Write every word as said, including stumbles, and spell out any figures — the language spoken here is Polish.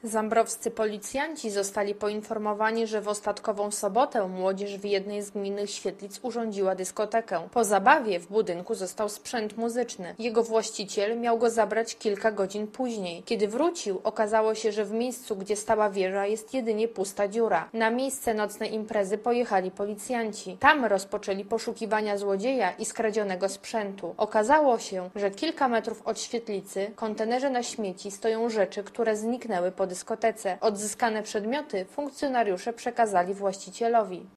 Zambrowscy policjanci zostali poinformowani, że w ostatkową sobotę młodzież w jednej z gminnych świetlic urządziła dyskotekę. Po zabawie w budynku został sprzęt muzyczny. Jego właściciel miał go zabrać kilka godzin później. Kiedy wrócił, okazało się, że w miejscu, gdzie stała wieża, jest jedynie pusta dziura. Na miejsce nocnej imprezy pojechali policjanci. Tam rozpoczęli poszukiwania złodzieja i skradzionego sprzętu. Okazało się, że kilka metrów od świetlicy, w kontenerze na śmieci, stoją rzeczy, które zniknęły po dyskotece. Odzyskane przedmioty funkcjonariusze przekazali właścicielowi.